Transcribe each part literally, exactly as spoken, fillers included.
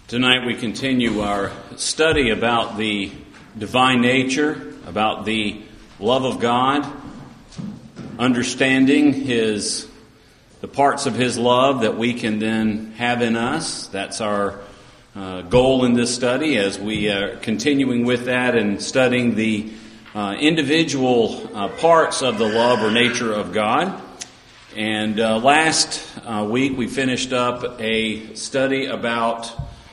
Tonight we continue our study about the divine nature, about the love of God, understanding His the parts of His love that we can then have in us. That's our uh, goal in this study as we are continuing with that and studying the uh, individual uh, parts of the love or nature of God. And uh, last uh, week we finished up a study about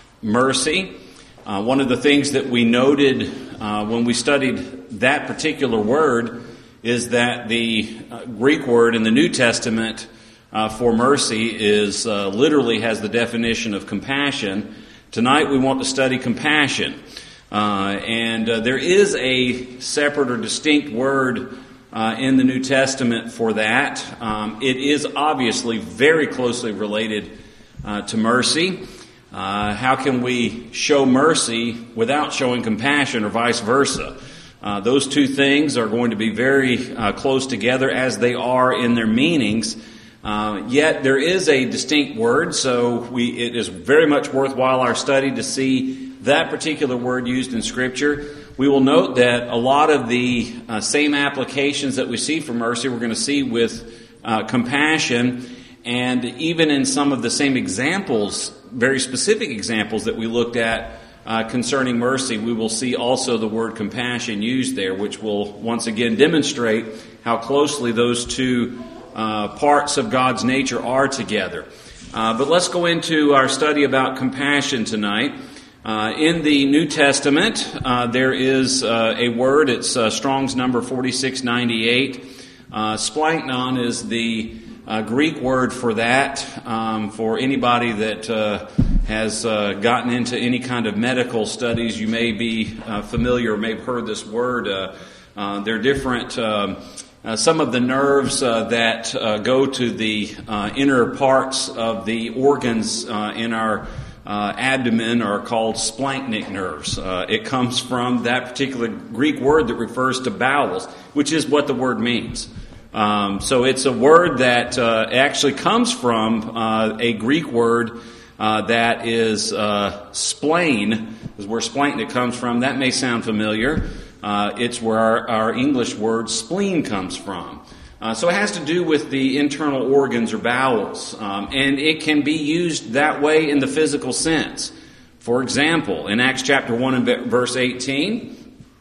mercy. Uh, one of the things that we noted uh, when we studied that particular word is that the uh, Greek word in the New Testament uh, for mercy is uh, literally has the definition of compassion. Tonight we want to study compassion. Uh, and uh, there is a separate or distinct word uh, in the New Testament for that. Um, it is obviously very closely related uh, to mercy. Uh, how can we show mercy without showing compassion or vice versa? Uh, those two things are going to be very uh, close together as they are in their meanings. Uh, yet there is a distinct word, so we it is very much worthwhile our study to see that particular word used in Scripture. We will note that a lot of the uh, same applications that we see for mercy we're going to see with uh, compassion. And even in some of the same examples, very specific examples that we looked at uh, concerning mercy, we will see also the word compassion used there, which will once again demonstrate how closely those two uh, parts of God's nature are together. Uh, but let's go into our study about compassion tonight. Uh, in the New Testament, uh, there is uh, a word, it's uh, Strong's number forty-six ninety-eight. Uh, splanknon is the Uh, Greek word for that. Um, for anybody that uh, has uh, gotten into any kind of medical studies, you may be uh, familiar or may have heard this word. Uh, uh, they're different. Um, uh, some of the nerves uh, that uh, go to the uh, inner parts of the organs uh, in our uh, abdomen are called splanchnic nerves. Uh, it comes from that particular Greek word that refers to bowels, which is what the word means. Um, so it's a word that uh, actually comes from uh, a Greek word uh, that is uh, splain, is where splanchnic comes from. That may sound familiar. Uh, it's where our, our English word spleen comes from. Uh, so it has to do with the internal organs or bowels, um, and it can be used that way in the physical sense. For example, in Acts chapter one and verse eighteen,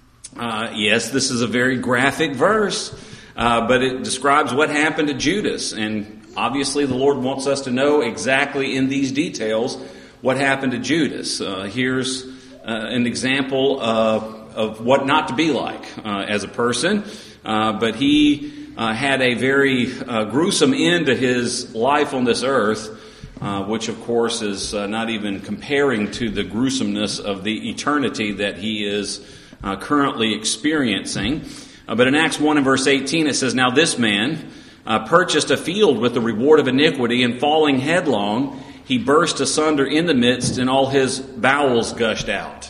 uh, yes, this is a very graphic verse. Uh, but it describes what happened to Judas. And obviously the Lord wants us to know exactly in these details what happened to Judas. Uh, here's uh, an example of, of what not to be like uh, as a person. Uh, but he uh, had a very uh, gruesome end to his life on this earth, uh, which of course is uh, not even comparing to the gruesomeness of the eternity that he is uh, currently experiencing. Uh, but in Acts one and verse eighteen, it says, "Now this man uh, purchased a field with the reward of iniquity, and falling headlong, he burst asunder in the midst, and all his bowels gushed out."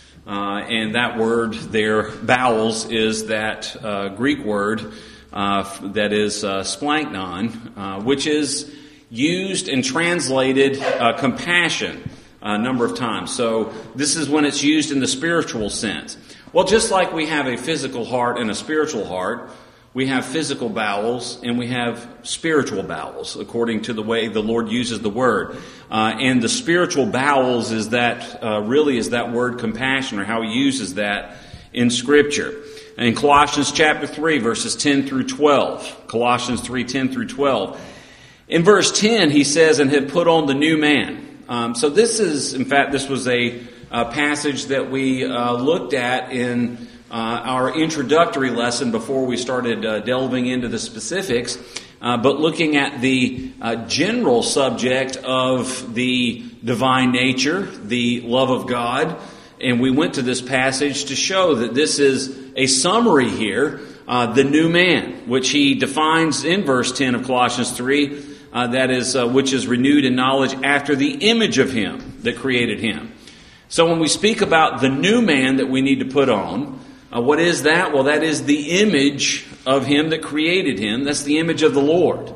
Uh, and that word there, bowels, is that uh, Greek word uh, that is uh, splanknon, uh, which is used and translated uh, compassion a number of times. So this is when it's used in the spiritual sense. Well, just like we have a physical heart and a spiritual heart, we have physical bowels and we have spiritual bowels, according to the way the Lord uses the word. Uh, and the spiritual bowels is that, uh, really is that word compassion, or how He uses that in Scripture. In Colossians chapter three, verses ten through twelve, Colossians three, ten through twelve. In verse ten, he says, "And have put on the new man." Um, so this is, in fact, this was a Uh, passage that we uh, looked at in uh, our introductory lesson before we started uh, delving into the specifics, uh, but looking at the uh, general subject of the divine nature, the love of God, and we went to this passage to show that this is a summary here, uh, the new man, which he defines in verse ten of Colossians three, uh, that is, uh, which is renewed in knowledge after the image of Him that created him. So when we speak about the new man that we need to put on, uh, what is that? Well, that is the image of Him that created him. That's the image of the Lord.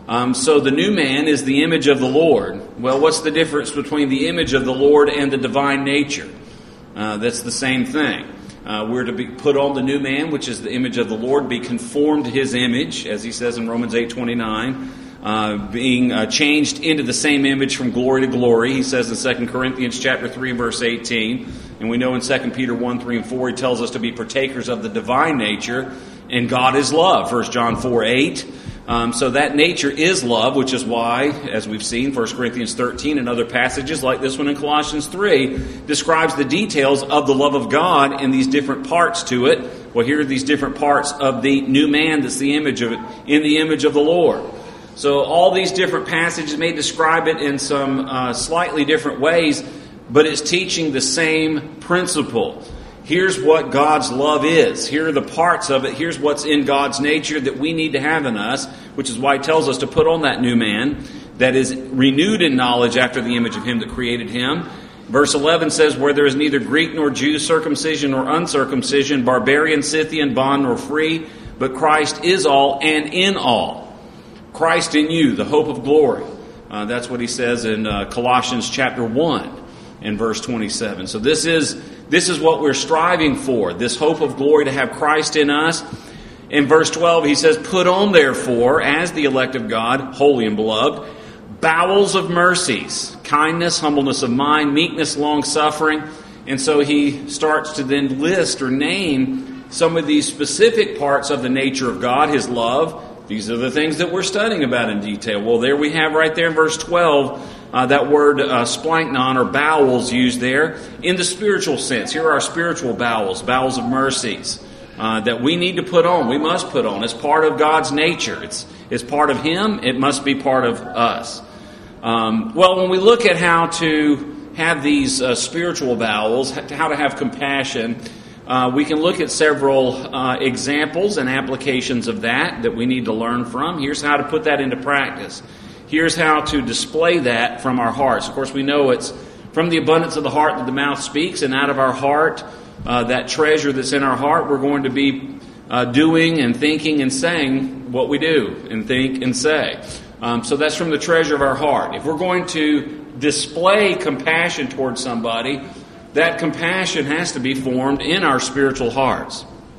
Um, so the new man is the image of the Lord. Well, what's the difference between the image of the Lord and the divine nature? Uh, that's the same thing. Uh, we're to be put on the new man, which is the image of the Lord, be conformed to his image, as he says in Romans eight twenty-nine, uh, being uh, changed into the same image from glory to glory. He says in Second Corinthians chapter three, verse eighteen, and we know in Second Peter one, three, and four, he tells us to be partakers of the divine nature, and God is love, First John four, eight. Um, so that nature is love, which is why, as we've seen, First Corinthians thirteen and other passages like this one in Colossians three, describes the details of the love of God in these different parts to it. Well, here are these different parts of the new man that's the image of it, in the image of the Lord. So all these different passages may describe it in some uh, slightly different ways, but it's teaching the same principle. Here's what God's love is. Here are the parts of it. Here's what's in God's nature that we need to have in us, which is why he tells us to put on that new man that is renewed in knowledge after the image of him that created him. Verse eleven says, where there is neither Greek nor Jew, circumcision nor uncircumcision, barbarian, Scythian, bond nor free, but Christ is all and in all. Christ in you, the hope of glory. Uh, that's what he says in uh, Colossians chapter one and verse twenty-seven. So this is this is what we're striving for, this hope of glory, to have Christ in us. In verse twelve, he says, put on therefore, as the elect of God, holy and beloved, bowels of mercies, kindness, humbleness of mind, meekness, long-suffering. And so he starts to then list or name some of these specific parts of the nature of God, his love. These are the things that we're studying about in detail. Well, there we have right there in verse twelve, uh, that word uh, splanknon, or bowels, used there in the spiritual sense. Here are our spiritual bowels, bowels of mercies, uh, that we need to put on, we must put on. It's part of God's nature. It's, it's part of him. It must be part of us. Um, well, when we look at how to have these uh, spiritual bowels, how to have compassion, Uh, we can look at several uh, examples and applications of that that we need to learn from. Here's how to put that into practice. Here's how to display that from our hearts. Of course, we know it's from the abundance of the heart that the mouth speaks, and out of our heart, uh, that treasure that's in our heart, we're going to be uh, doing and thinking and saying what we do and think and say. Um, so that's from the treasure of our heart. If we're going to display compassion towards somebody, that compassion has to be formed in our spiritual hearts.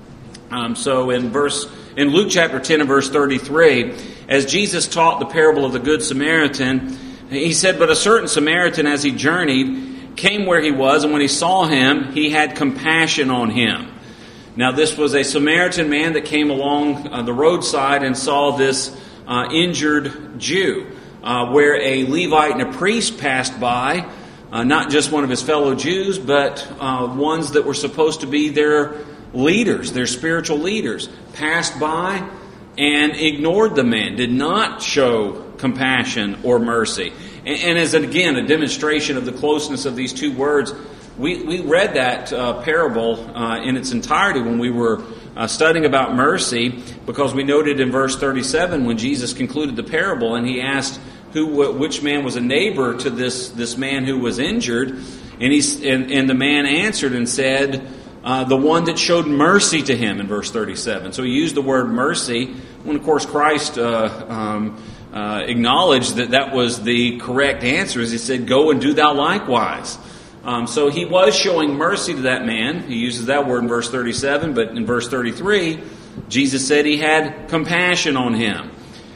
Um, so in verse in Luke chapter ten and verse thirty-three, as Jesus taught the parable of the Good Samaritan, he said, but a certain Samaritan, as he journeyed, came where he was, and when he saw him, he had compassion on him. Now this was a Samaritan man that came along uh, the roadside and saw this uh, injured Jew, uh, where a Levite and a priest passed by. Uh, not just one of his fellow Jews, but uh, ones that were supposed to be their leaders, their spiritual leaders, passed by and ignored the man, did not show compassion or mercy. And, and as, again, a demonstration of the closeness of these two words, we, we read that uh, parable uh, in its entirety when we were uh, studying about mercy, because we noted in verse thirty-seven when Jesus concluded the parable and he asked, Who, which man was a neighbor to this, this man who was injured, and he and, and the man answered and said, uh, the one that showed mercy to him, in verse thirty-seven. So he used the word mercy when, of course, Christ uh, um, uh, acknowledged that that was the correct answer. As he said, "Go and do thou likewise." Um, so he was showing mercy to that man. He uses that word in verse thirty-seven, but in verse thirty-three, Jesus said he had compassion on him.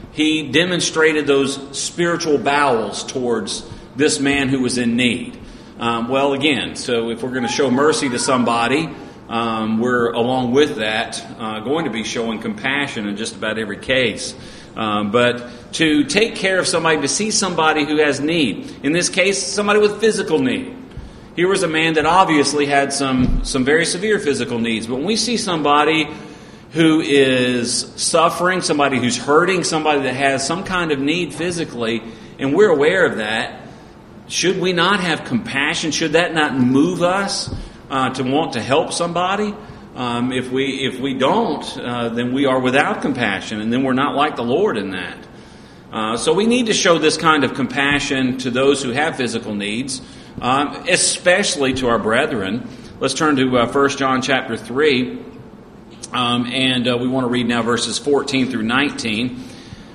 He demonstrated those spiritual bowels towards this man who was in need. Um, well, again, so if we're going to show mercy to somebody, um, we're, along with that, uh, going to be showing compassion in just about every case. Um, but to take care of somebody, to see somebody who has need, in this case, somebody with physical need. Here was a man that obviously had some, some very severe physical needs. But when we see somebody who is suffering, somebody who's hurting, somebody that has some kind of need physically, and we're aware of that, should we not have compassion? Should that not move us uh, to want to help somebody? Um, if we if we don't, uh, then we are without compassion, and then we're not like the Lord in that. Uh, so we need to show this kind of compassion to those who have physical needs, um, especially to our brethren. Let's turn to uh, First John chapter three. Um, and uh, we want to read now verses fourteen through nineteen.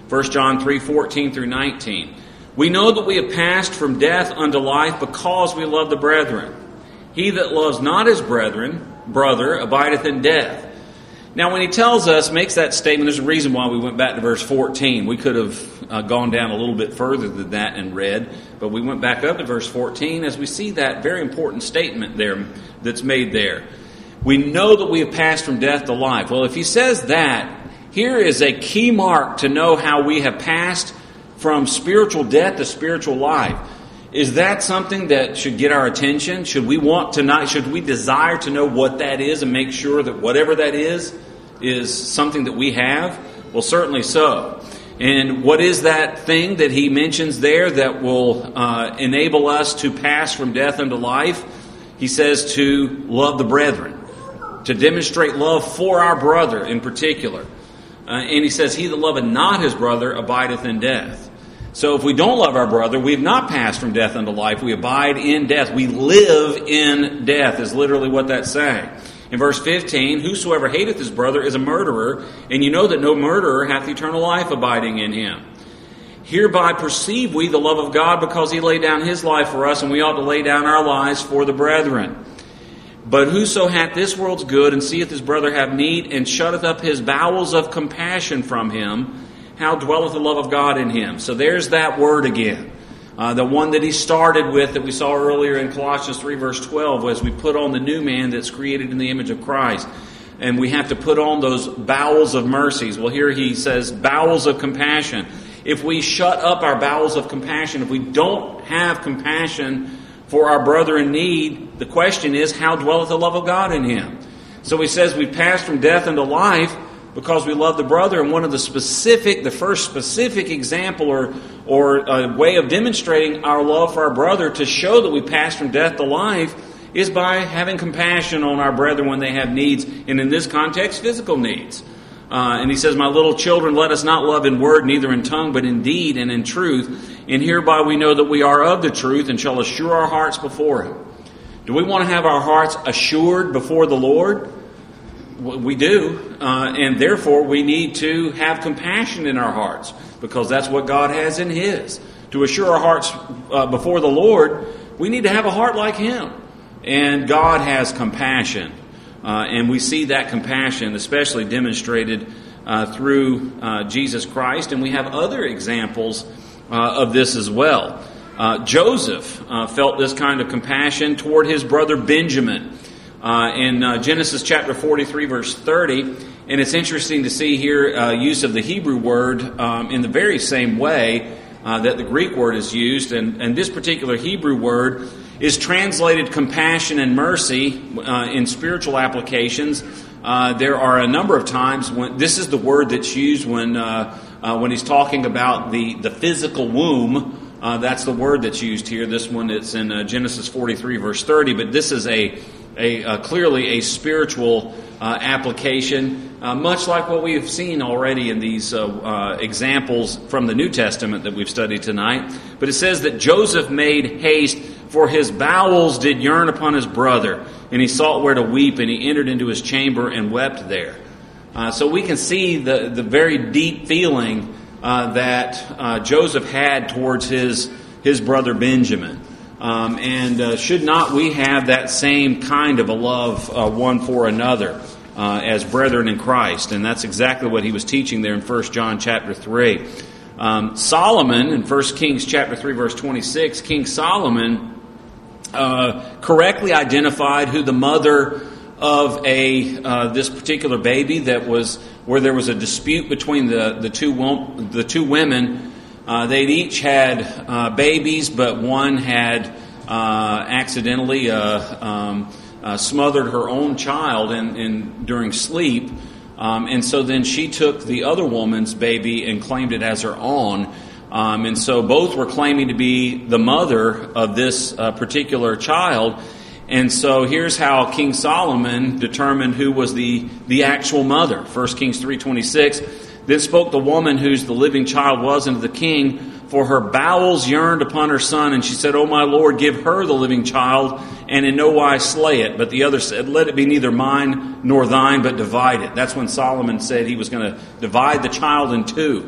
First John three, fourteen through nineteen. We know that we have passed from death unto life because we love the brethren. He that loves not his brethren, brother, abideth in death. Now when he tells us, makes that statement, there's a reason why we went back to verse fourteen. We could have uh, gone down a little bit further than that and read, but we went back up to verse fourteen as we see that very important statement there that's made there. We know that we have passed from death to life. Well, if he says that, here is a key mark to know how we have passed from spiritual death to spiritual life. Is that something that should get our attention? Should we want to not, should we desire to know what that is and make sure that whatever that is, is something that we have? Well, certainly so. And what is that thing that he mentions there that will uh, enable us to pass from death unto life? He says to love the brethren, to demonstrate love for our brother in particular. Uh, and he says, he that loveth not his brother abideth in death. So if we don't love our brother, we have not passed from death unto life. We abide in death. We live in death is literally what that's saying. In verse fifteen, whosoever hateth his brother is a murderer, and you know that no murderer hath eternal life abiding in him. Hereby perceive we the love of God, because he laid down his life for us, and we ought to lay down our lives for the brethren. But whoso hath this world's good, and seeth his brother have need, and shutteth up his bowels of compassion from him, how dwelleth the love of God in him? So there's that word again. Uh, the one that he started with that we saw earlier in Colossians three verse twelve was we put on the new man that's created in the image of Christ. And we have to put on those bowels of mercies. Well, here he says bowels of compassion. If we shut up our bowels of compassion, if we don't have compassion for our brother in need, the question is, how dwelleth the love of God in him? So he says we passed from death into life because we love the brother. And one of the specific, the first specific example or or a way of demonstrating our love for our brother to show that we pass from death to life is by having compassion on our brethren when they have needs, and in this context, physical needs. Uh, and he says, my little children, let us not love in word, neither in tongue, but in deed and in truth. And hereby we know that we are of the truth, and shall assure our hearts before him. Do we want to have our hearts assured before the Lord? We do, uh, and therefore we need to have compassion in our hearts, because that's what God has in his. To assure our hearts uh, before the Lord, we need to have a heart like him. And God has compassion, uh, and we see that compassion especially demonstrated uh, through uh, Jesus Christ, and we have other examples uh, of this as well. Uh, Joseph uh, felt this kind of compassion toward his brother Benjamin. Uh, in uh, Genesis chapter forty-three, verse thirty, and it's interesting to see here uh, use of the Hebrew word um, in the very same way uh, that the Greek word is used, and, and this particular Hebrew word is translated compassion and mercy uh, in spiritual applications. Uh, there are a number of times when this is the word that's used when uh, uh, when he's talking about the, the physical womb. Uh, that's the word that's used here. This one, it's in uh, Genesis forty-three, verse thirty, but this is a A, uh, clearly a spiritual uh, application, uh, much like what we have seen already in these uh, uh, examples from the New Testament that we've studied tonight. But it says that Joseph made haste, for his bowels did yearn upon his brother, and he sought where to weep, and he entered into his chamber and wept there. Uh, so we can see the, the very deep feeling uh, that uh, Joseph had towards his, his brother Benjamin. Um, and uh, should not we have that same kind of a love uh, one for another uh, as brethren in Christ? And that's exactly what he was teaching there in First John chapter three. Um, Solomon, in First Kings chapter three, verse twenty-six, King Solomon uh, correctly identified who the mother of a uh, this particular baby that was where there was a dispute between the the two the two women. Uh, they'd each had uh, babies, but one had uh, accidentally uh, um, uh, smothered her own child in, in during sleep, um, and so then she took the other woman's baby and claimed it as her own. Um, and so both were claiming to be the mother of this uh, particular child. And so here's how King Solomon determined who was the the actual mother. First Kings three twenty-six. Then spoke the woman whose the living child was unto the king, for her bowels yearned upon her son. And she said, O my Lord, give her the living child, and in no wise slay it. But the other said, let it be neither mine nor thine, but divide it. That's when Solomon said he was going to divide the child in two.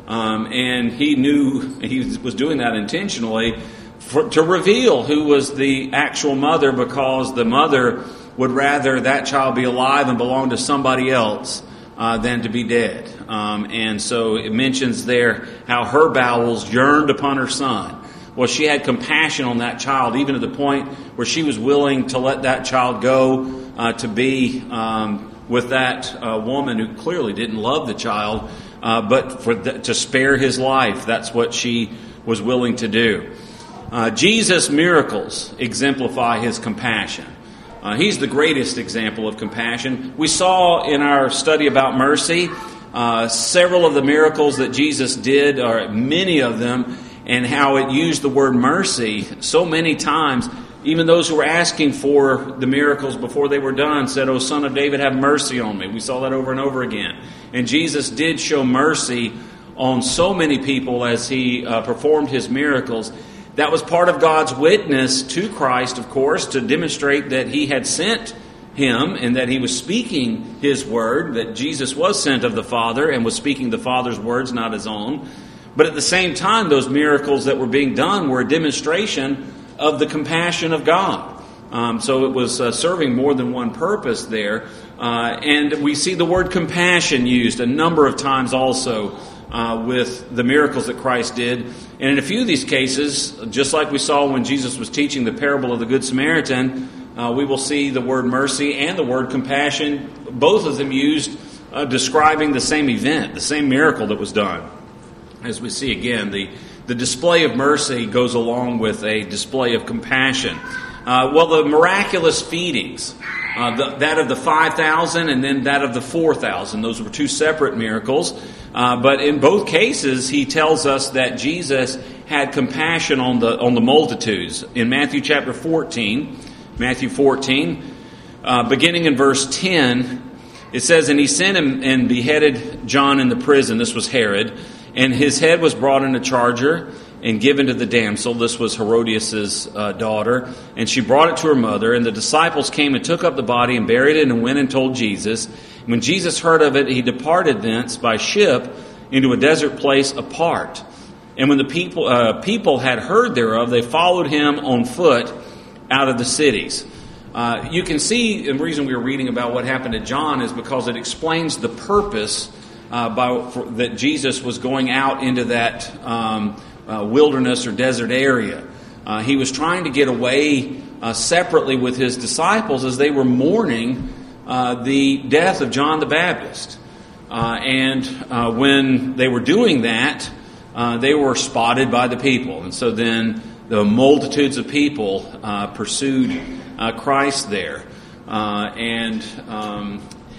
Um, and he knew he was doing that intentionally for, to reveal who was the actual mother, because the mother would rather that child be alive and belong to somebody else uh, than to be dead. Um, and so it mentions there how her bowels yearned upon her son. Well, she had compassion on that child, even to the point where she was willing to let that child go uh, to be um, with that uh, woman who clearly didn't love the child, uh, but for the, to spare his life. That's what she was willing to do. Uh, Jesus' miracles exemplify his compassion. Uh, he's the greatest example of compassion. We saw in our study about mercy uh, several of the miracles that Jesus did, or many of them, and how it used the word mercy so many times. Even those who were asking for the miracles before they were done said, "O Son of David, have mercy on me." We saw that over and over again. And Jesus did show mercy on so many people as he uh, performed his miracles. That was part of God's witness to Christ, of course, to demonstrate that he had sent him and that he was speaking his word, that Jesus was sent of the Father and was speaking the Father's words, not his own. But at the same time, those miracles that were being done were a demonstration of the compassion of God. Um, so it was uh, serving more than one purpose there. Uh, and we see the word compassion used a number of times also uh, with the miracles that Christ did. And in a few of these cases, just like we saw when Jesus was teaching the parable of the Good Samaritan, uh, we will see the word mercy and the word compassion, both of them used uh, describing the same event, the same miracle that was done. As we see again, the, the display of mercy goes along with a display of compassion. Uh, well, the miraculous feedings, uh, the, that of the five thousand and then that of the four thousand, those were two separate miracles. Uh, but in both cases, he tells us that Jesus had compassion on the on the multitudes. In Matthew chapter fourteen, Matthew fourteen, uh, beginning in verse ten, it says, "And he sent him and beheaded John in the prison." This was Herod. "And his head was brought in a charger and given to the damsel." This was Herodias' uh, daughter. "And she brought it to her mother. And the disciples came and took up the body and buried it and went and told Jesus. And when Jesus heard of it, he departed thence by ship into a desert place apart. And when the people uh, people had heard thereof, they followed him on foot out of the cities." Uh, you can see, and the reason we were reading about what happened to John is because it explains the purpose Uh, by, for, that Jesus was going out into that um, uh, wilderness or desert area. Uh, he was trying to get away uh, separately with his disciples as they were mourning uh, the death of John the Baptist. Uh, and uh, when they were doing that, uh, they were spotted by the people. And so then the multitudes of people uh, pursued uh, Christ there. Uh, and um,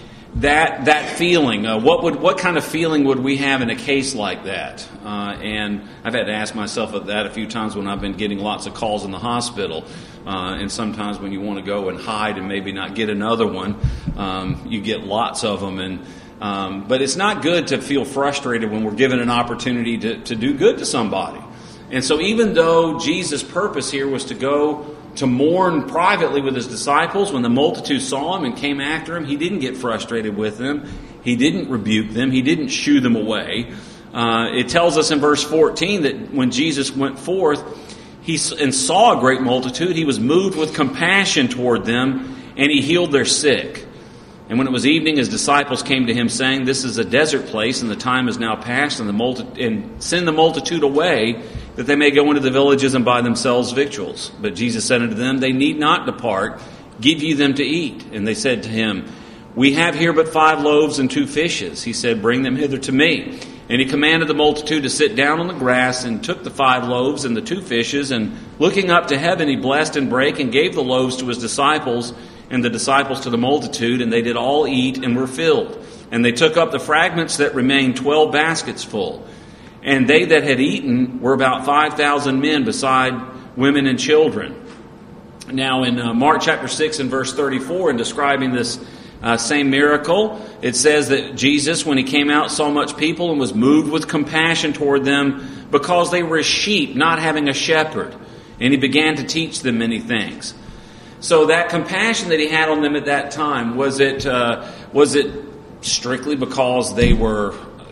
That that feeling, uh, what would what kind of feeling would we have in a case like that? Uh, and I've had to ask myself that a few times when I've been getting lots of calls in the hospital, uh, and sometimes when you want to go and hide and maybe not get another one, um, you get lots of them. And um, but it's not good to feel frustrated when we're given an opportunity to to do good to somebody. And so even though Jesus' purpose here was to go to mourn privately with his disciples, when the multitude saw him and came after him, he didn't get frustrated with them. He didn't rebuke them. He didn't shoo them away. Uh, it tells us in verse fourteen that when Jesus went forth he and saw a great multitude, he was moved with compassion toward them, and he healed their sick. And when it was evening, his disciples came to him, saying, "This is a desert place, and the time is now past, and the multi- and send the multitude away, that they may go into the villages and buy themselves victuals." But Jesus said unto them, "They need not depart. Give ye them to eat." And they said to him, "We have here but five loaves and two fishes." He said, "Bring them hither to me." And he commanded the multitude to sit down on the grass, and took the five loaves and the two fishes, and looking up to heaven, he blessed and brake, and gave the loaves to his disciples, and the disciples to the multitude, and they did all eat and were filled. And they took up the fragments that remained, twelve baskets full. And they that had eaten were about five thousand men, beside women and children. Now in uh, Mark chapter six and verse thirty-four, in describing this uh, same miracle, it says that Jesus, when he came out, saw much people and was moved with compassion toward them, because they were as sheep, not having a shepherd. And he began to teach them many things. So that compassion that he had on them at that time, was it uh, was it strictly because they were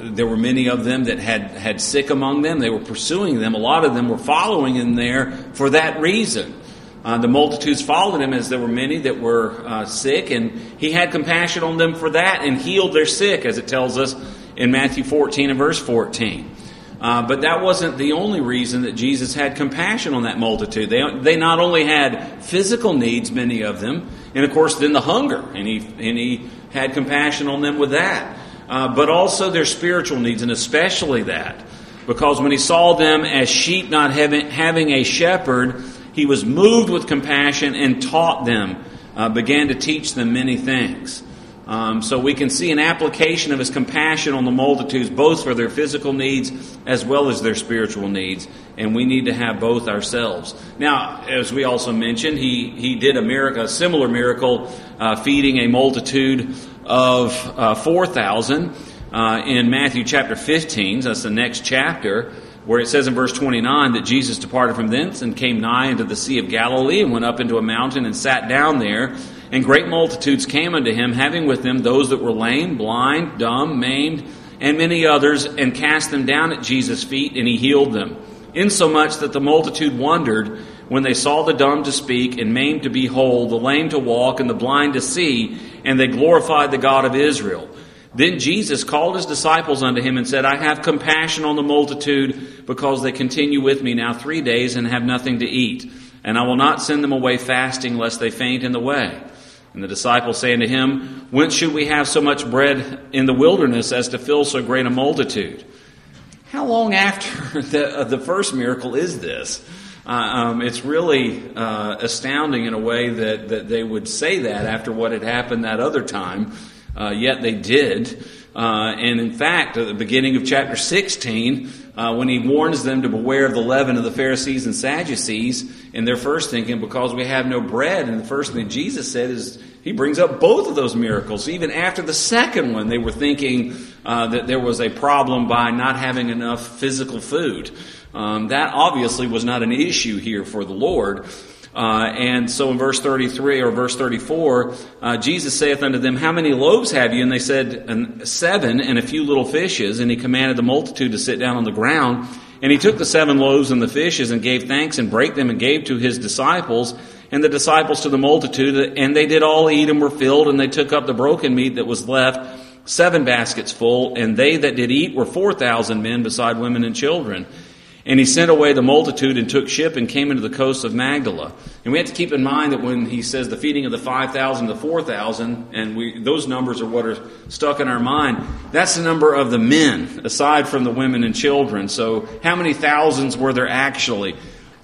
there were many of them that had, had sick among them. They were pursuing them. A lot of them were following him there for that reason. Uh, the multitudes followed him as there were many that were uh, sick, and he had compassion on them for that and healed their sick, as it tells us in Matthew fourteen and verse fourteen. Uh, but that wasn't the only reason that Jesus had compassion on that multitude. They, they not only had physical needs, many of them, and of course then the hunger, and he, and he had compassion on them with that, uh, but also their spiritual needs, and especially that. Because when he saw them as sheep not having, having a shepherd, he was moved with compassion and taught them, uh, began to teach them many things. Um, so we can see an application of his compassion on the multitudes, both for their physical needs as well as their spiritual needs. And we need to have both ourselves. Now, as we also mentioned, he, he did a miracle, a similar miracle, uh, feeding a multitude of uh, four thousand uh, in Matthew chapter fifteen. So that's the next chapter, where it says in verse twenty-nine that Jesus departed from thence and came nigh into the Sea of Galilee and went up into a mountain and sat down there. And great multitudes came unto him, having with them those that were lame, blind, dumb, maimed, and many others, and cast them down at Jesus' feet, and he healed them. Insomuch that the multitude wondered when they saw the dumb to speak, and maimed to be whole, the lame to walk, and the blind to see, and they glorified the God of Israel. Then Jesus called his disciples unto him and said, I have compassion on the multitude, because they continue with me now three days and have nothing to eat. And I will not send them away fasting, lest they faint in the way. And the disciples say unto him, Whence should we have so much bread in the wilderness as to fill so great a multitude? How long after the, uh, the first miracle is this? Uh, um, it's really uh, astounding in a way that, that they would say that after what had happened that other time. Uh, yet they did. Uh, and in fact, at the beginning of chapter sixteen, uh, when he warns them to beware of the leaven of the Pharisees and Sadducees, and they're first thinking, because we have no bread, and the first thing Jesus said is, he brings up both of those miracles. Even after the second one, they were thinking uh, that there was a problem by not having enough physical food. Um, that obviously was not an issue here for the Lord. Uh, and so in verse thirty-three or verse thirty-four, uh, Jesus saith unto them, How many loaves have you? And they said, Seven, and a few little fishes. And he commanded the multitude to sit down on the ground. And he took the seven loaves and the fishes and gave thanks and brake them and gave to his disciples, and the disciples to the multitude. And they did all eat and were filled, and they took up the broken meat that was left, seven baskets full. And they that did eat were four thousand men, beside women and children. And he sent away the multitude and took ship and came into the coast of Magdala. And we have to keep in mind that when he says the feeding of the five thousand to four thousand, and we, those numbers are what are stuck in our mind, that's the number of the men, aside from the women and children. So how many thousands were there actually?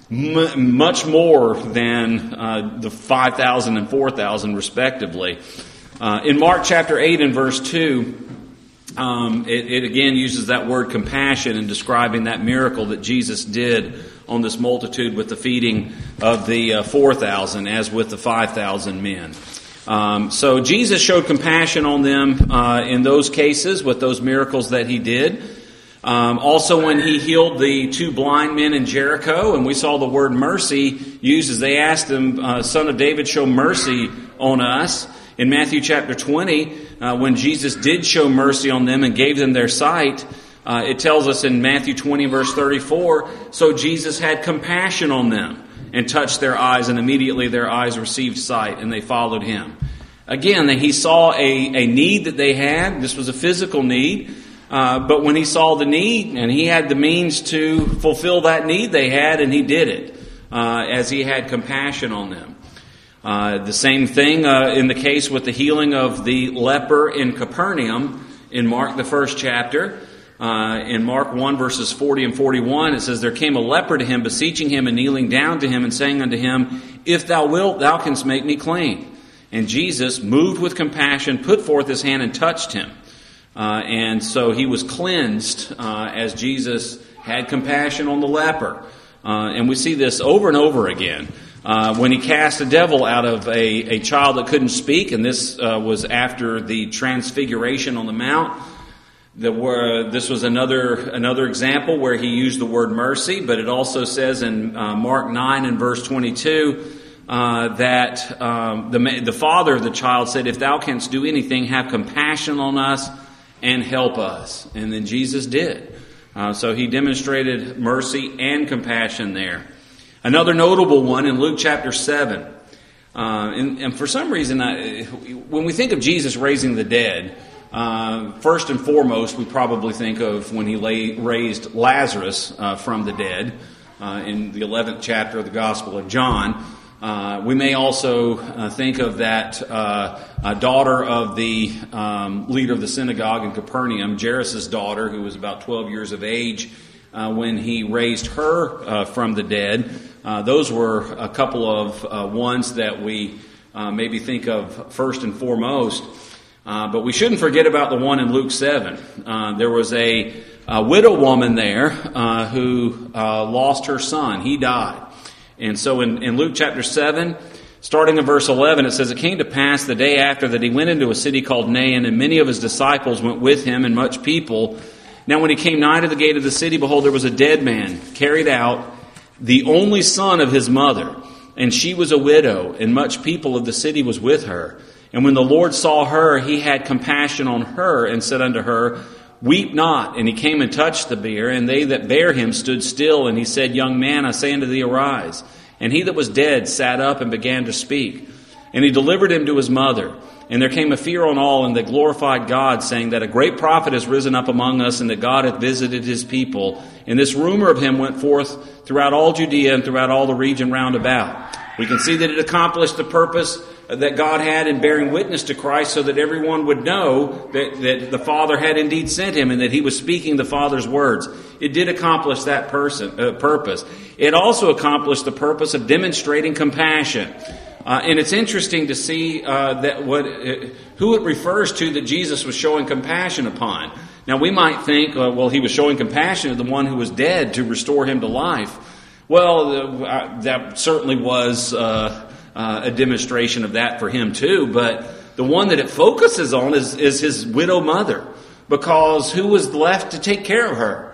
M- much more than uh, the five thousand and four thousand, respectively. Uh, in Mark chapter eight and verse two, Um, it, it again uses that word compassion in describing that miracle that Jesus did on this multitude with the feeding of the uh, four thousand as with the five thousand men. Um, so Jesus showed compassion on them uh, in those cases with those miracles that he did. Um, also when he healed the two blind men in Jericho, and we saw the word mercy used as they asked him, uh, Son of David, show mercy on us. In Matthew chapter twenty, uh, when Jesus did show mercy on them and gave them their sight, uh, it tells us in Matthew twenty verse thirty-four, so Jesus had compassion on them and touched their eyes, and immediately their eyes received sight, and they followed him. Again, he saw a, a need that they had. This was a physical need. Uh, but when he saw the need, and he had the means to fulfill that need they had, and he did it, uh, as he had compassion on them. Uh, the same thing uh, in the case with the healing of the leper in Capernaum in Mark, the first chapter. Uh, in Mark one, verses forty and forty-one, it says, There came a leper to him, beseeching him and kneeling down to him and saying unto him, If thou wilt, thou canst make me clean. And Jesus, moved with compassion, put forth his hand and touched him. Uh, and so he was cleansed uh, as Jesus had compassion on the leper. Uh, and we see this over and over again. Uh, when he cast a devil out of a, a child that couldn't speak, and this uh, was after the transfiguration on the mount. The, uh, this was another another example where he used the word mercy, but it also says in uh, Mark nine and verse twenty-two uh, that um, the, the father of the child said, If thou canst do anything, have compassion on us and help us. And then Jesus did. Uh, so he demonstrated mercy and compassion there. Another notable one in Luke chapter seven. Uh, and, and for some reason, I, when we think of Jesus raising the dead, uh, first and foremost, we probably think of when he lay, raised Lazarus uh, from the dead uh, in the eleventh chapter of the Gospel of John. Uh, we may also uh, think of that uh, uh, daughter of the um, leader of the synagogue in Capernaum, Jairus' daughter, who was about twelve years of age uh, when he raised her uh, from the dead. Uh, those were a couple of uh, ones that we uh, maybe think of first and foremost. Uh, but we shouldn't forget about the one in Luke seven. Uh, there was a, a widow woman there uh, who uh, lost her son. He died. And so in, in Luke chapter seven, starting in verse eleven, it says, "It came to pass the day after that he went into a city called Nain, and many of his disciples went with him, and much people. Now when he came nigh to the gate of the city, behold, there was a dead man carried out, the only son of his mother, and she was a widow, and much people of the city was with her. And when the Lord saw her, he had compassion on her, and said unto her, Weep not. And he came and touched the bier, and they that bare him stood still. And he said, Young man, I say unto thee, arise. And he that was dead sat up and began to speak. And he delivered him to his mother. And there came a fear on all, and they glorified God, saying that a great prophet is risen up among us, and that God hath visited his people. And this rumor of him went forth throughout all Judea and throughout all the region round about." We can see that it accomplished the purpose that God had in bearing witness to Christ, so that everyone would know that, that the Father had indeed sent him and that he was speaking the Father's words. It did accomplish that person, uh, purpose. It also accomplished the purpose of demonstrating compassion. Uh, and it's interesting to see uh, that what uh, who it refers to that Jesus was showing compassion upon. Now we might think, uh, well, he was showing compassion to the one who was dead to restore him to life. Well, uh, that certainly was uh, uh, a demonstration of that for him too. But the one that it focuses on is, is his widow mother, because who was left to take care of her?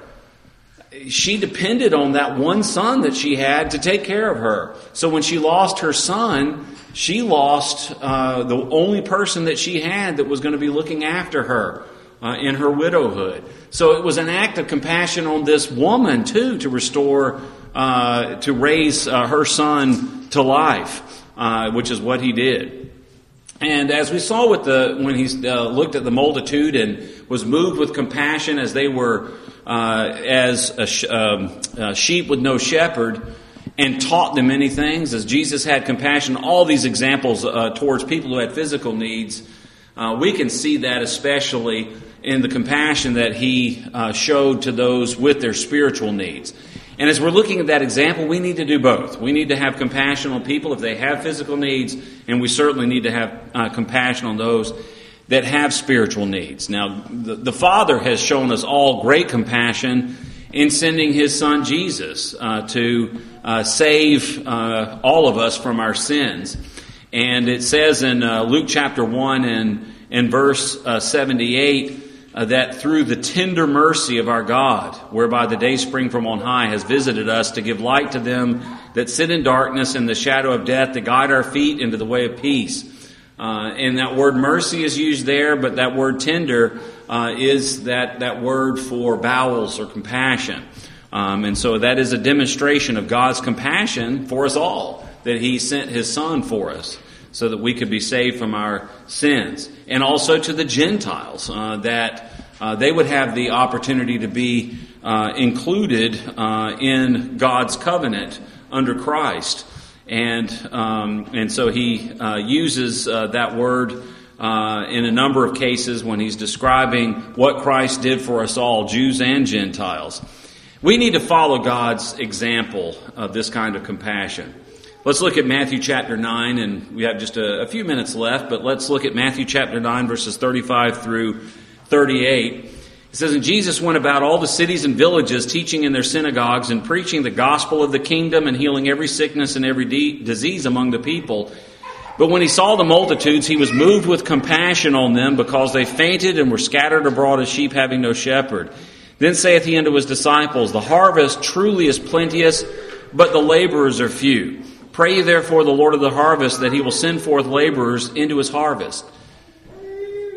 She depended on that one son that she had to take care of her. So when she lost her son, she lost uh, the only person that she had that was going to be looking after her uh, in her widowhood. So it was an act of compassion on this woman too, to restore, uh, to raise uh, her son to life, uh, which is what he did. And as we saw with the when he uh, looked at the multitude and was moved with compassion as they were uh, as a sh- um, uh, sheep with no shepherd, and taught them many things, as Jesus had compassion, all these examples uh, towards people who had physical needs, uh, we can see that especially in the compassion that he uh, showed to those with their spiritual needs. And as we're looking at that example, we need to do both. We need to have compassion on people if they have physical needs, and we certainly need to have uh, compassion on those that have spiritual needs. Now, the, the Father has shown us all great compassion in sending his Son Jesus uh, to uh, save uh, all of us from our sins. And it says in uh, Luke chapter one and, and verse uh, seventy-eight, Uh, that through the tender mercy of our God, whereby the day spring from on high has visited us to give light to them that sit in darkness and the shadow of death, to guide our feet into the way of peace. Uh, and that word mercy is used there, but that word tender uh, is that, that word for bowels or compassion. Um, and so that is a demonstration of God's compassion for us all, that he sent his Son for us, so that we could be saved from our sins. And also to the Gentiles, uh, that uh, they would have the opportunity to be uh, included uh, in God's covenant under Christ. And um, and so he uh, uses uh, that word uh, in a number of cases when he's describing what Christ did for us all, Jews and Gentiles. We need to follow God's example of this kind of compassion. Let's look at Matthew chapter nine, and we have just a, a few minutes left, but let's look at Matthew chapter nine, verses thirty-five through thirty-eight. It says, "And Jesus went about all the cities and villages, teaching in their synagogues and preaching the gospel of the kingdom and healing every sickness and every de- disease among the people. But when he saw the multitudes, he was moved with compassion on them, because they fainted and were scattered abroad as sheep having no shepherd. Then saith he unto his disciples, The harvest truly is plenteous, but the laborers are few. Pray ye therefore the Lord of the harvest that he will send forth laborers into his harvest.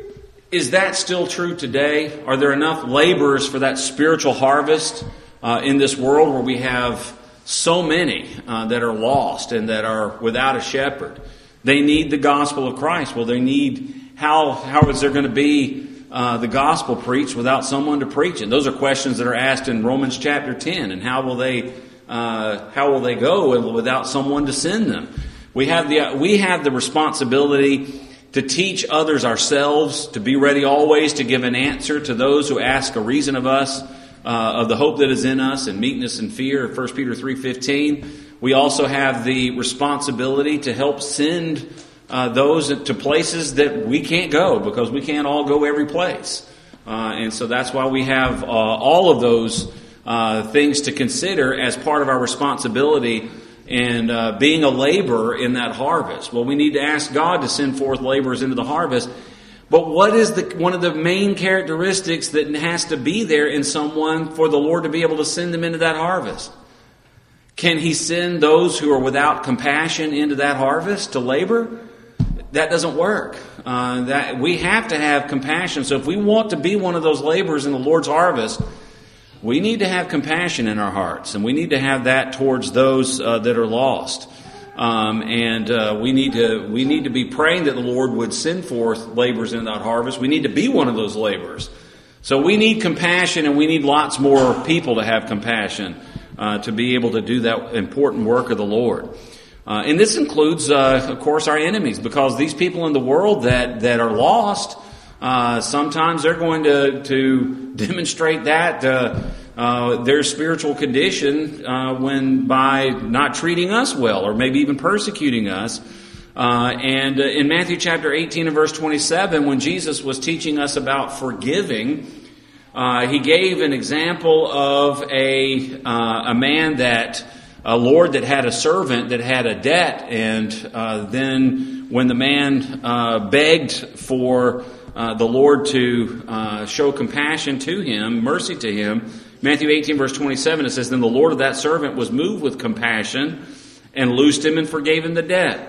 Is that still true today? Are there enough laborers for that spiritual harvest uh, in this world where we have so many uh, that are lost and that are without a shepherd? They need the gospel of Christ. Well, they need, how how is there going to be uh, the gospel preached without someone to preach it? Those are questions that are asked in Romans chapter ten. And how will they uh, how will they go without someone to send them? We have the we have the responsibility to teach others ourselves, to be ready always to give an answer to those who ask a reason of us, uh, of the hope that is in us, and meekness and fear, First Peter three fifteen. We also have the responsibility to help send uh, those to places that we can't go, because we can't all go every place. Uh, and so that's why we have uh, all of those uh, things to consider as part of our responsibility and uh, being a laborer in that harvest. Well, we need to ask God to send forth laborers into the harvest. But what is the one of the main characteristics that has to be there in someone for the Lord to be able to send them into that harvest? Can He send those who are without compassion into that harvest to labor? That doesn't work. Uh, that we have to have compassion. So if we want to be one of those laborers in the Lord's harvest, we need to have compassion in our hearts, and we need to have that towards those uh, that are lost. Um, and uh, we need to we need to be praying that the Lord would send forth laborers in that harvest. We need to be one of those laborers. So we need compassion, and we need lots more people to have compassion uh, to be able to do that important work of the Lord. Uh, and this includes, uh, of course, our enemies, because these people in the world that that are lost, Uh, sometimes they're going to, to demonstrate that uh, uh, their spiritual condition uh, when by not treating us well, or maybe even persecuting us. Uh, and uh, in Matthew chapter eighteen and verse twenty-seven, when Jesus was teaching us about forgiving, uh, He gave an example of a uh, a man that a lord that had a servant that had a debt, and uh, then when the man uh, begged for Uh, the Lord to uh, show compassion to him, mercy to him. Matthew eighteen verse twenty-seven, it says, "Then the Lord of that servant was moved with compassion and loosed him and forgave him the debt."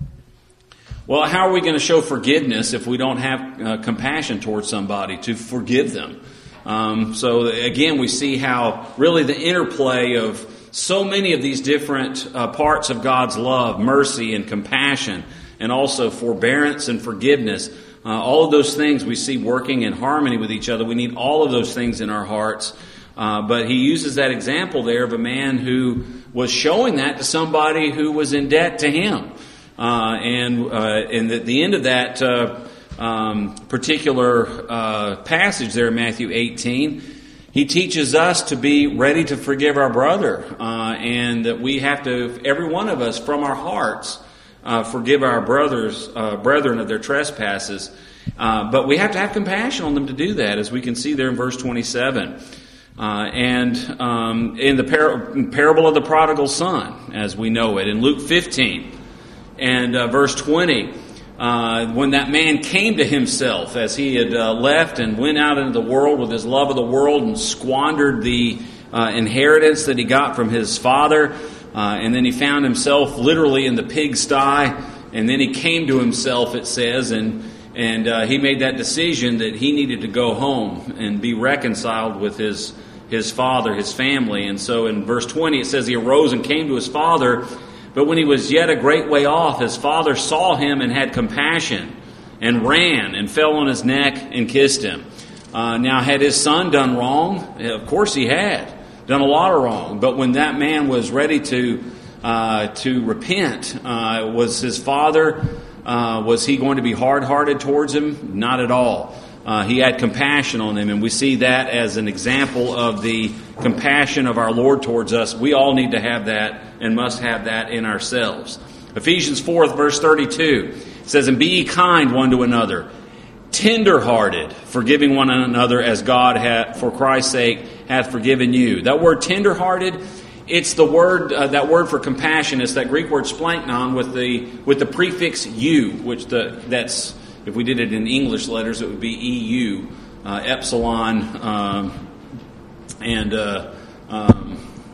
Well, how are we going to show forgiveness if we don't have uh, compassion towards somebody to forgive them? Um, so again, we see how really the interplay of so many of these different uh, parts of God's love, mercy and compassion, and also forbearance and forgiveness. Uh, all of those things we see working in harmony with each other. We need all of those things in our hearts. Uh, but He uses that example there of a man who was showing that to somebody who was in debt to him. Uh, and uh, and at the end of that uh, um, particular uh, passage there in Matthew eighteen, He teaches us to be ready to forgive our brother. Uh, and that we have to, every one of us, from our hearts, Uh, forgive our brothers, uh, brethren of their trespasses. Uh, but we have to have compassion on them to do that, as we can see there in verse twenty-seven. Uh, and um, in the par- parable of the prodigal son, as we know it, in Luke fifteen and uh, verse twenty, uh, when that man came to himself as he had uh, left and went out into the world with his love of the world and squandered the uh, inheritance that he got from his father. Uh, and then he found himself literally in the pigsty, and then he came to himself, it says, and and uh, he made that decision that he needed to go home and be reconciled with his his father, his family. And so in verse twenty it says he arose and came to his father, but when he was yet a great way off, his father saw him and had compassion, and ran and fell on his neck and kissed him. Uh, now, had his son done wrong? Of course he had. Done a lot of wrong, but when that man was ready to uh, to repent, uh, was his father, uh, was he going to be hard-hearted towards him? Not at all. Uh, he had compassion on him, and we see that as an example of the compassion of our Lord towards us. We all need to have that and must have that in ourselves. Ephesians four, verse thirty-two says, "And be ye kind one to another, tender-hearted, forgiving one another as God hath, for Christ's sake, hath forgiven you." That word tender-hearted, it's the word, uh, that word for compassion. It's that Greek word splanknon with the with the prefix "u," which the that's, if we did it in English letters, it would be E U, uh, epsilon, um, and uh, um,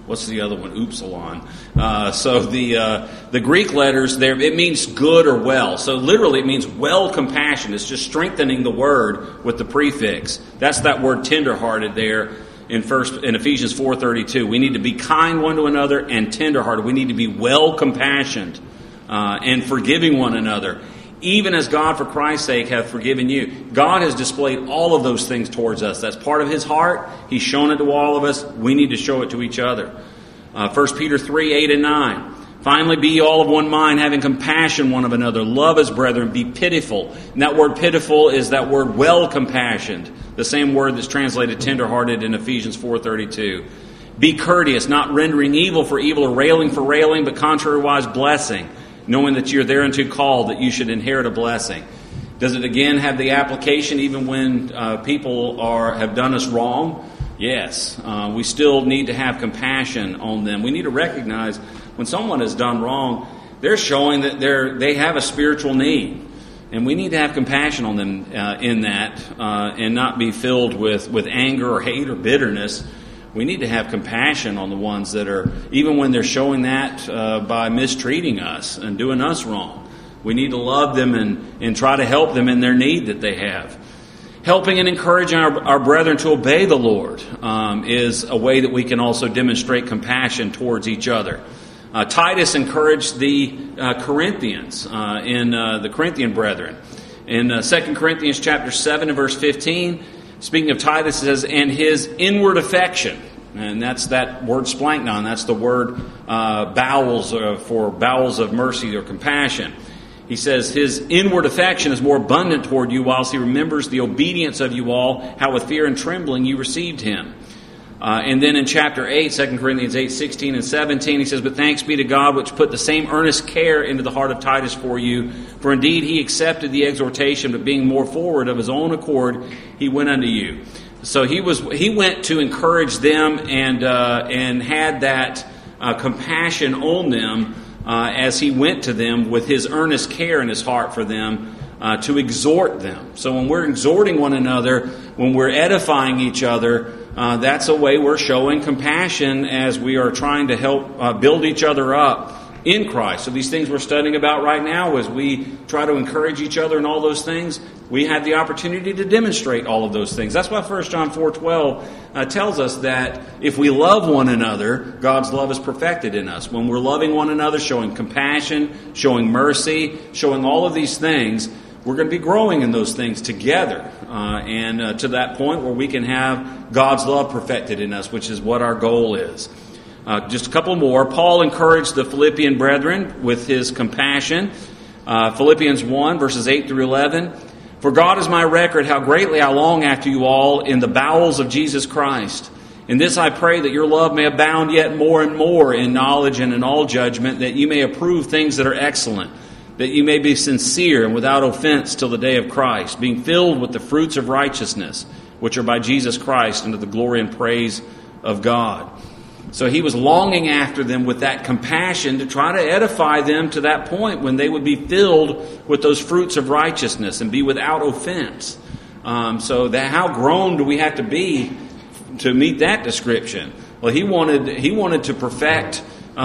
what's the other one? Upsilon. Uh, so the uh, the Greek letters there, it means good or well. So literally it means well compassion. It's just strengthening the word with the prefix. That's that word tenderhearted there in first in Ephesians four thirty-two. We need to be kind one to another and tenderhearted. We need to be well compassioned uh, and forgiving one another, even as God for Christ's sake hath forgiven you. God has displayed all of those things towards us. That's part of His heart. He's shown it to all of us. We need to show it to each other. Uh, First Peter three, eight and nine. Finally, be all of one mind, having compassion one of another. Love as brethren. Be pitiful. And that word pitiful is that word well compassioned. The same word that's translated tenderhearted in Ephesians four thirty-two. Be courteous, not rendering evil for evil or railing for railing, but contrariwise blessing, knowing that you're thereunto called, that you should inherit a blessing. Does it again have the application even when uh, people are have done us wrong? Yes. Uh, we still need to have compassion on them. We need to recognize when someone has done wrong, they're showing that they're they have a spiritual need. And we need to have compassion on them uh, in that uh, and not be filled with, with anger or hate or bitterness. We need to have compassion on the ones that are, even when they're showing that uh, by mistreating us and doing us wrong. We need to love them and, and try to help them in their need that they have. Helping and encouraging our, our brethren to obey the Lord um, is a way that we can also demonstrate compassion towards each other. Uh, Titus encouraged the uh, Corinthians uh, in uh, the Corinthian brethren. In uh, Second Corinthians chapter seven and verse fifteen, speaking of Titus, it says, and his inward affection. And that's that word splanknon. That's the word uh, bowels uh, for bowels of mercy or compassion. He says, his inward affection is more abundant toward you, whilst he remembers the obedience of you all, how with fear and trembling you received him. Uh, and then in chapter eight, Second Corinthians eight, sixteen and seventeen, he says, but thanks be to God, which put the same earnest care into the heart of Titus for you. For indeed he accepted the exhortation, but being more forward of his own accord, he went unto you. So he was he went to encourage them and uh, and had that uh, compassion on them uh, as he went to them with his earnest care in his heart for them uh, to exhort them. So when we're exhorting one another, when we're edifying each other, uh, that's a way we're showing compassion as we are trying to help uh, build each other up in Christ. So these things we're studying about right now, as we try to encourage each other in all those things, we have the opportunity to demonstrate all of those things. That's why First John four twelve uh, tells us that if we love one another, God's love is perfected in us. When we're loving one another, showing compassion, showing mercy, showing all of these things, we're going to be growing in those things together. Uh, and uh, to that point where we can have God's love perfected in us, which is what our goal is. Uh, just a couple more. Paul encouraged the Philippian brethren with his compassion. Uh, Philippians one, verses eight through eleven. For God is my record, how greatly I long after you all in the bowels of Jesus Christ. In this I pray that your love may abound yet more and more in knowledge and in all judgment, that you may approve things that are excellent, that you may be sincere and without offense till the day of Christ, being filled with the fruits of righteousness, which are by Jesus Christ, unto the glory and praise of God. So he was longing after them with that compassion to try to edify them to that point when they would be filled with those fruits of righteousness and be without offense. Um, so that how grown do we have to be to meet that description? Well, he wanted he wanted to perfect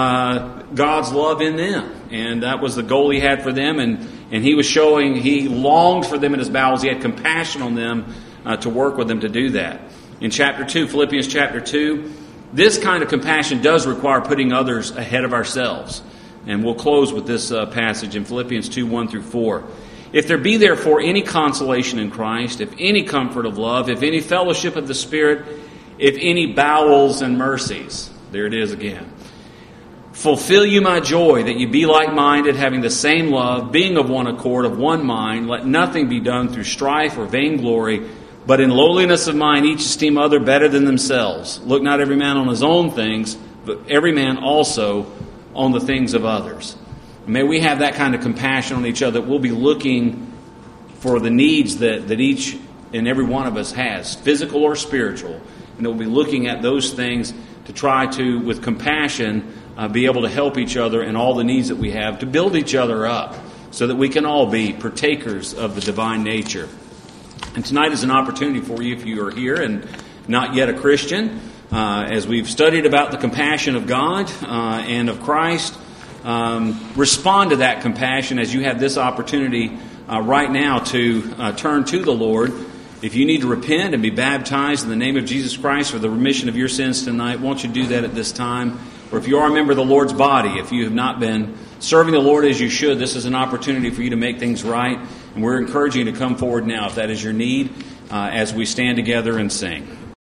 uh, God's love in them, and that was the goal he had for them. And and he was showing he longed for them in his bowels. He had compassion on them uh, to work with them to do that. In chapter two, Philippians chapter two. This kind of compassion does require putting others ahead of ourselves. And we'll close with this uh, passage in Philippians two, one through four. If there be therefore any consolation in Christ, if any comfort of love, if any fellowship of the Spirit, if any bowels and mercies. There it is again. Fulfill you my joy, that you be like-minded, having the same love, being of one accord, of one mind. Let nothing be done through strife or vainglory, but in lowliness of mind, each esteem other better than themselves. Look not every man on his own things, but every man also on the things of others. May we have that kind of compassion on each other, that we'll be looking for the needs that, that each and every one of us has, physical or spiritual. And that we'll be looking at those things to try to, with compassion, uh, be able to help each other in all the needs that we have, to build each other up, so that we can all be partakers of the divine nature. And tonight is an opportunity for you, if you are here and not yet a Christian, uh, as we've studied about the compassion of God uh, and of Christ, um, respond to that compassion as you have this opportunity uh, right now to uh, turn to the Lord. If you need to repent and be baptized in the name of Jesus Christ for the remission of your sins tonight, won't you do that at this time? Or if you are a member of the Lord's body, if you have not been serving the Lord as you should, this is an opportunity for you to make things right. And we're encouraging you to come forward now if that is your need uh, as we stand together and sing.